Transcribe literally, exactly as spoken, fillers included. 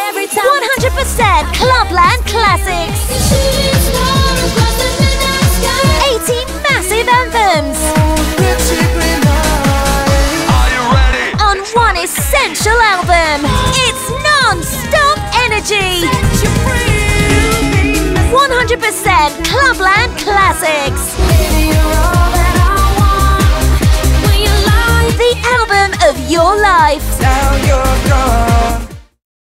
one hundred percent Clubland Classics. eighteen massive anthems. Are you ready? On one essential album. It's non-stop energy. one hundred percent Clubland Classics. The album of your life.